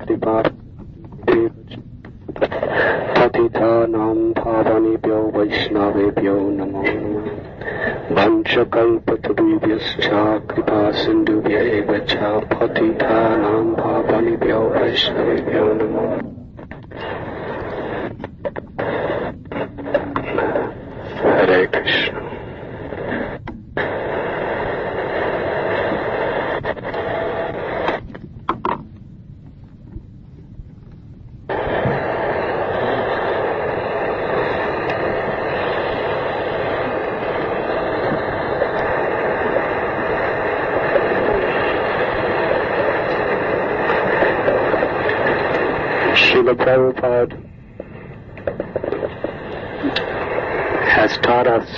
kripa patitanam pavanebhyo vaishnavebhyo namo namo vanchakalpatarubhyascha kripa sindhubhya eva cha patitanam pavanebhyo vaishnavebhyo namo. Hare Krishna. Srila Prabhupada has taught us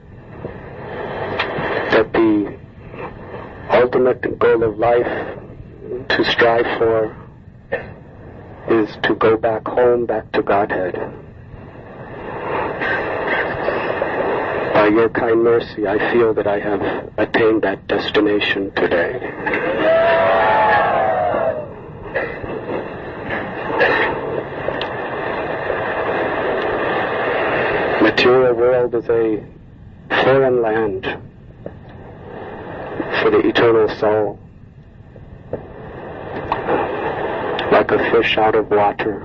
that the ultimate goal of life to strive for is to go back home, back to Godhead. By your kind mercy, I feel that I have attained that destination today. Material world is a foreign land for the eternal soul, like a fish out of water.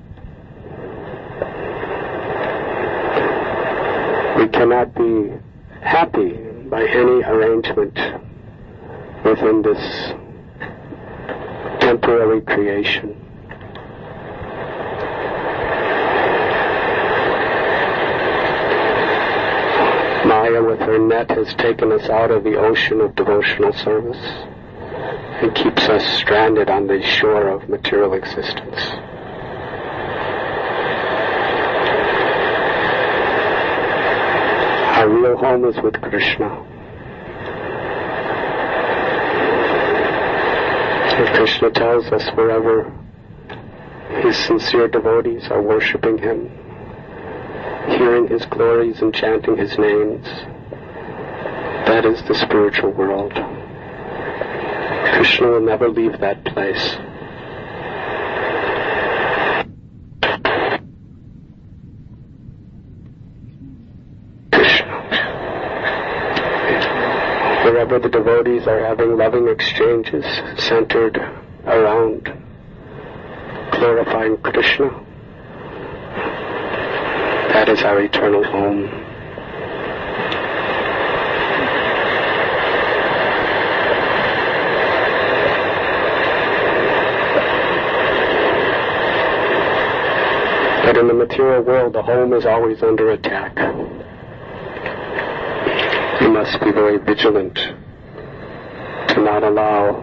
We cannot be happy by any arrangement within this temporary creation. Maya with her net has taken us out of the ocean of devotional service and keeps us stranded on the shore of material existence. Our real home is with Krishna. And Krishna tells us wherever his sincere devotees are worshiping him, hearing his glories and chanting his names, that is the spiritual world. Krishna will never leave that place. Krishna. Wherever the devotees are having loving exchanges centered around glorifying Krishna, that is our eternal home. But in the material world, the home is always under attack. We must be very vigilant to not allow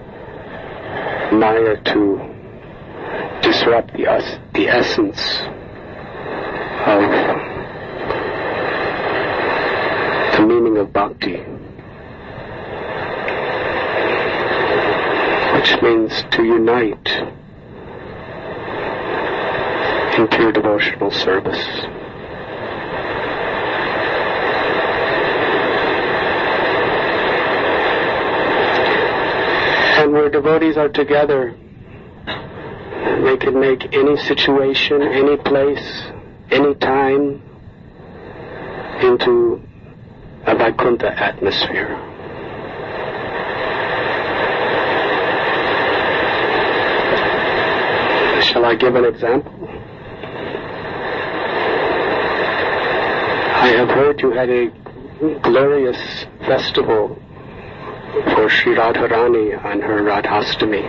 Maya to disrupt the essence of the meaning of bhakti, which means to unite in pure devotional service. And where devotees are together, they can make any situation, any place, any time into a Vaikuntha atmosphere. Shall I give an example? I have heard you had a glorious festival for Sri Radharani on her Radhastami.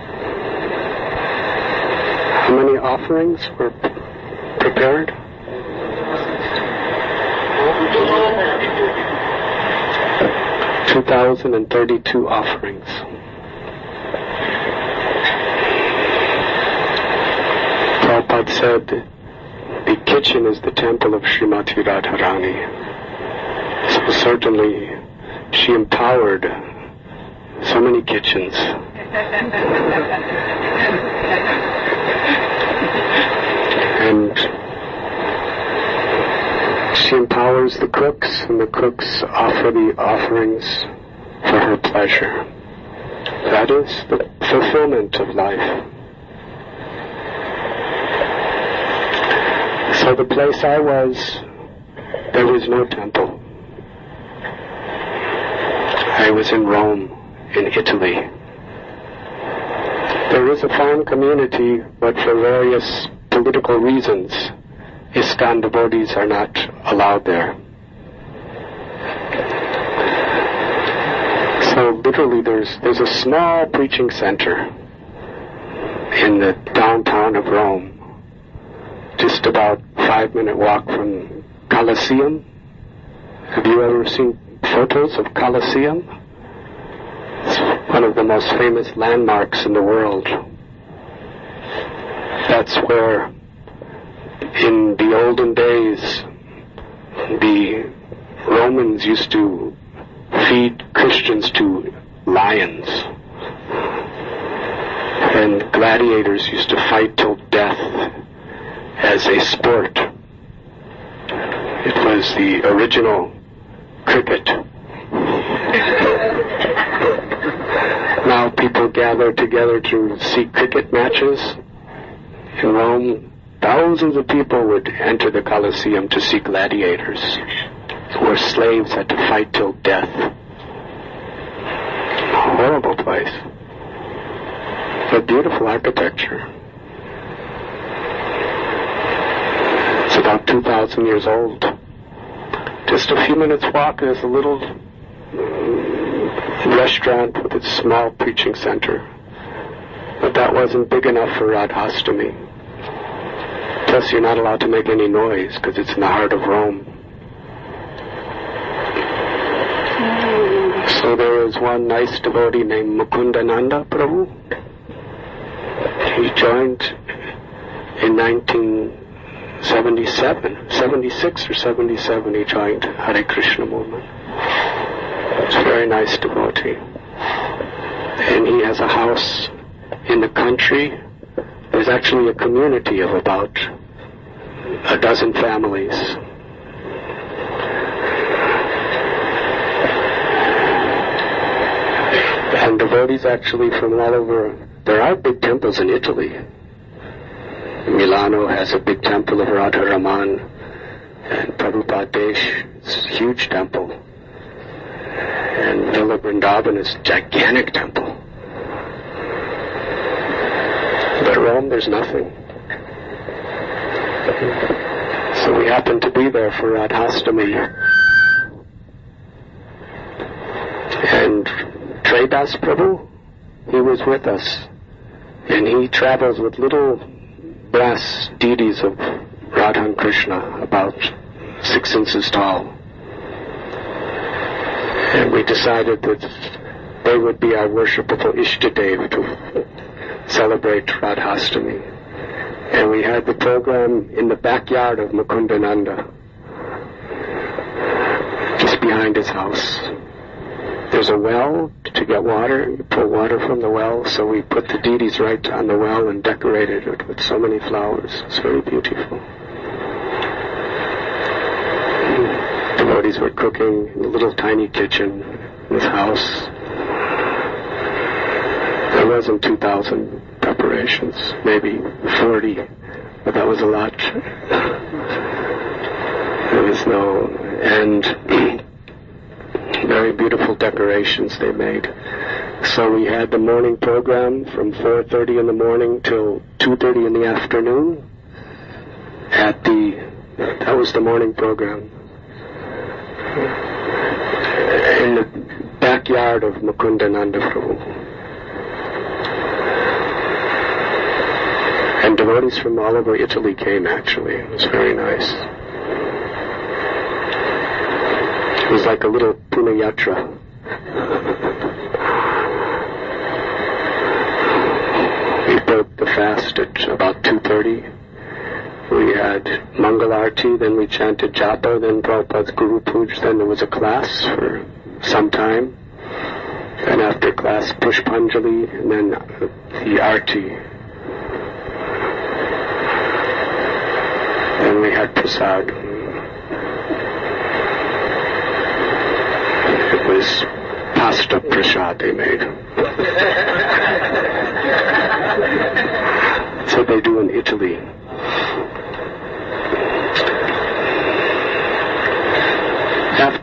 How many offerings were prepared? 2,032 offerings. Prabhupada said the kitchen is the temple of Srimati Radharani. So certainly she empowered so many kitchens. And she empowers the cooks, and the cooks offer the offerings for her pleasure. That is the fulfillment of life. So the place I was, there was no temple. I was in Rome, in Italy. There is a farm community, but for various political reasons, ISKCON devotees are not allowed there. So literally there's a small preaching center in the downtown of Rome, just about 5-minute walk from Colosseum. Have you ever seen photos of Colosseum? It's one of the most famous landmarks in the world. That's where, in the olden days, the Romans used to feed Christians to lions. And gladiators used to fight till death as a sport. It was the original cricket. Now people gather together to see cricket matches. In Rome, thousands of people would enter the Colosseum to see gladiators, where slaves had to fight till death. A horrible place. But beautiful architecture. It's about 2,000 years old. Just a few minutes walk, there's a little restaurant with its small preaching center. But that wasn't big enough for Radhastami. Plus, you're not allowed to make any noise because it's in the heart of Rome. So there was one nice devotee named Mukundananda Prabhu. He joined in 76 or 77, he joined Hare Krishna movement. It's a very nice devotee. And he has a house in the country. There's actually a community of about a dozen families. And devotees actually from all over. There are big temples in Italy. Milano has a big temple of Radha Raman, and Prabhupada Desh is a huge temple. And Villa Vrindavan is a gigantic temple. But Rome, there's nothing. So we happened to be there for Radhastami. And Tredas Prabhu, he was with us. And he travels with little brass deities of Radha and Krishna, about 6 inches tall. And we decided that they would be our worshipable Ishtadev to celebrate Radhastami. And we had the program in the backyard of Mukundananda, just behind his house. There's a well to get water. You pull water from the well, so we put the deities right on the well and decorated it with so many flowers. It's very beautiful. Devotees were cooking in a little tiny kitchen in his house. There wasn't 2,000 preparations, maybe 40, but that was a lot. There was no end. Very beautiful decorations they made. So we had the morning program from 4:30 in the morning till 2:30 in the afternoon. That was the morning program. In the backyard of Mukundananda Prabhu. And devotees from all over Italy came, actually. It was very nice. It was like a little Puna Yatra. We broke the fast at about 2:30. We had Mangal Arti, then we chanted Japa, then Prabhupada's Guru Puj, then there was a class for some time. And after class, Pushpanjali, and then the Arti. Then we had Prasad. It was pasta prasad they made. That's what they do in Italy.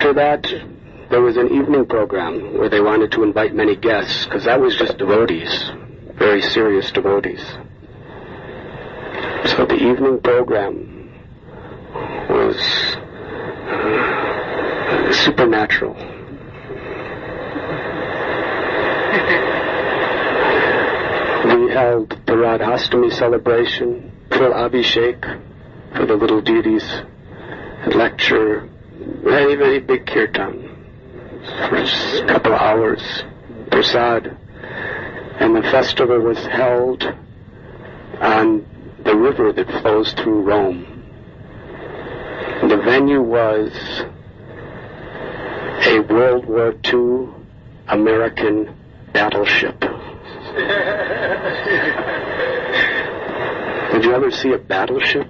After that, there was an evening program where they wanted to invite many guests, because that was just devotees, very serious devotees. So the evening program was supernatural. We held the Radhastami celebration, full Abhishek for the little deities, a lecture, very, very big kirtan for a couple of hours, prasad. And the festival was held on the river that flows through Rome. And the venue was a World War II American battleship. Did you ever see a battleship?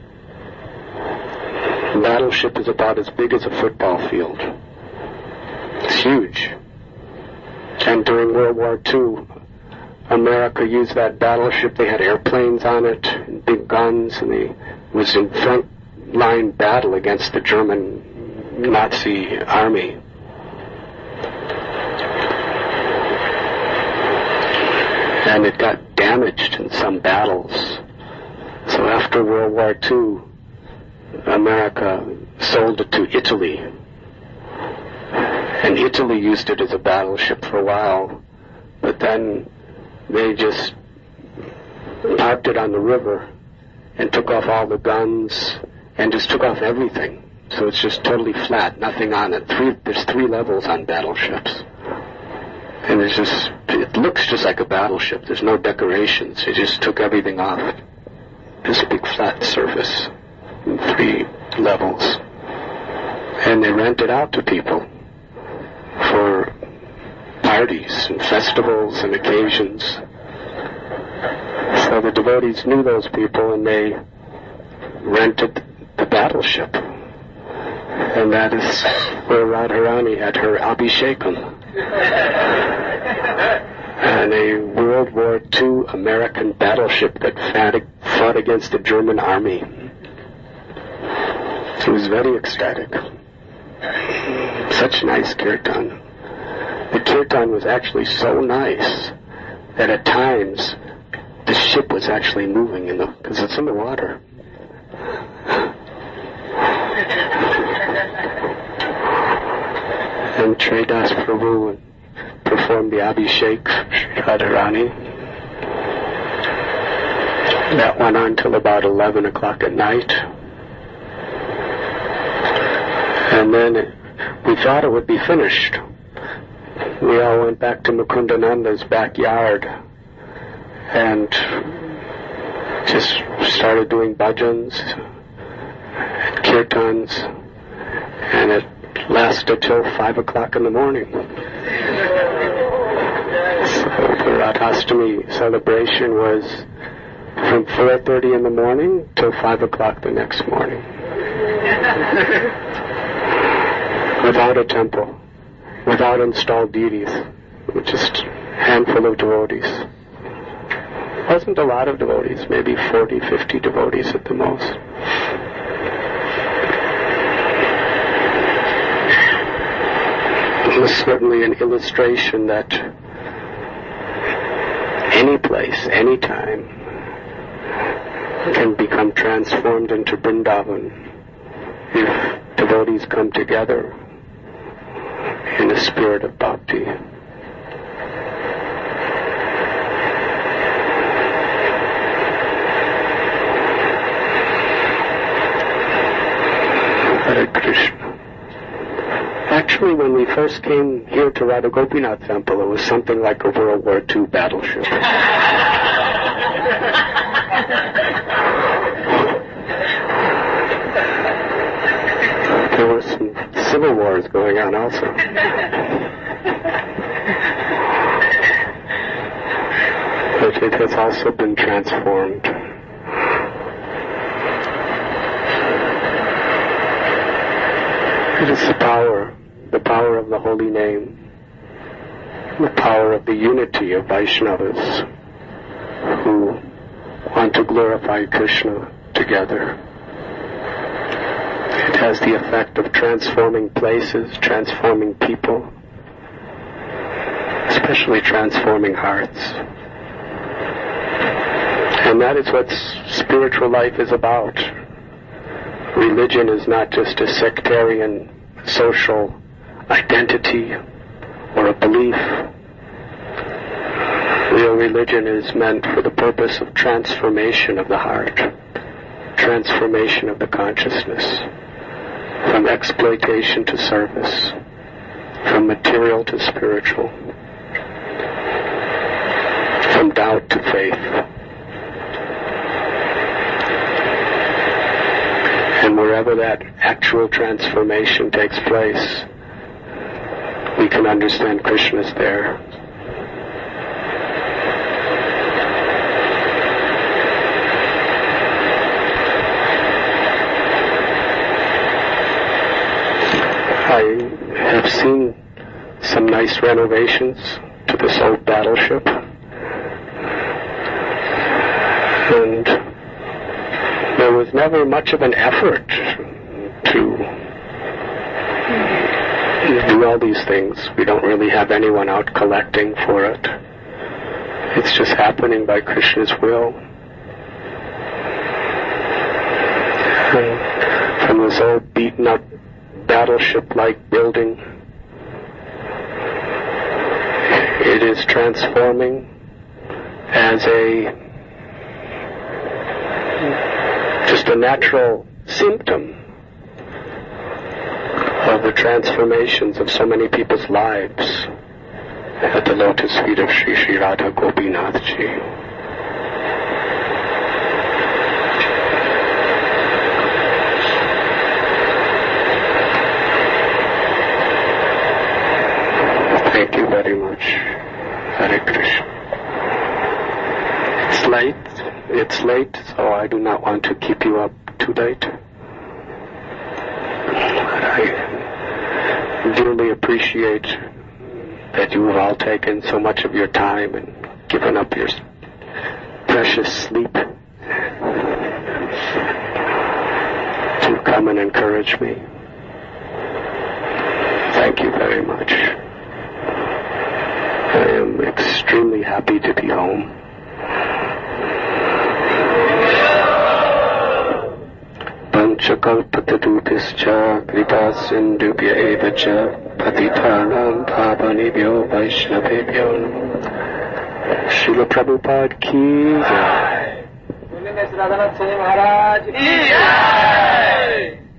A battleship is about as big as a football field. It's huge. And during World War II, America used that battleship. They had airplanes on it, and big guns, and it was in front line battle against the German Nazi army. And it got damaged in some battles. So after World War II, America sold it to Italy. And Italy used it as a battleship for a while, but then they just parked it on the river and took off all the guns and just took off everything. So it's just totally flat, nothing on it. There's 3 levels on battleships. And it looks just like a battleship. There's no decorations. They just took everything off. This big flat surface in 3 levels. And they rent it out to people for parties and festivals and occasions. So the devotees knew those people, and they rented the battleship. And that is where Radharani had her Abhishekam. And a World War II American battleship that fought against the German army. So it was very ecstatic. Such nice kirtan. The kirtan was actually so nice that at times the ship was actually moving because it's in the water. And Tridas Prabhu performed the Abhishek Radharani. That went on till about 11 o'clock at night. And then we thought it would be finished. We all went back to Mukundananda's backyard and just started doing bhajans and kirtans, and it lasted till 5 o'clock in the morning. So the Radhastami celebration was from 4:30 in the morning till 5 o'clock the next morning. Without a temple, without installed deities, just a handful of devotees. Wasn't a lot of devotees, maybe 40, 50 devotees at the most. It was certainly an illustration that any place, any time, can become transformed into Vrindavan if devotees come together in a spirit of bhakti. Hare Krishna. Actually, when we first came here to Radha Gopinath Temple, it was something like a World War II battleship. There were some civil wars going on also. But it has also been transformed. It is the power of the holy name, the power of the unity of Vaishnavas who want to glorify Krishna together It has the effect of transforming places, transforming people, especially transforming hearts. And that is what spiritual life is about. Religion is not just a sectarian social identity or a belief. Real religion is meant for the purpose of transformation of the heart, transformation of the consciousness, from exploitation to service, from material to spiritual, from doubt to faith. And wherever that actual transformation takes place, we can understand Krishna's there. I have seen some nice renovations to this old battleship, and there was never much of an effort to do all these things. We don't really have anyone out collecting for it. It's just happening by Krishna's will. And from this old beaten up battleship-like building, it is transforming as just a natural symptom of the transformations of so many people's lives at the lotus feet of Sri Sri Radha Gopinath Ji. Thank you very much. Hare Krishna. It's late, so I do not want to keep you up too late. But I dearly appreciate that you have all taken so much of your time and given up your precious sleep to come and encourage me. Thank you very much. I am extremely happy to be home. Panchakalpatarubhyascha kripasindubhya eva cha patitanam pavanebhyo vaishnavebhyo namo. Srila Prabhupada ki jai.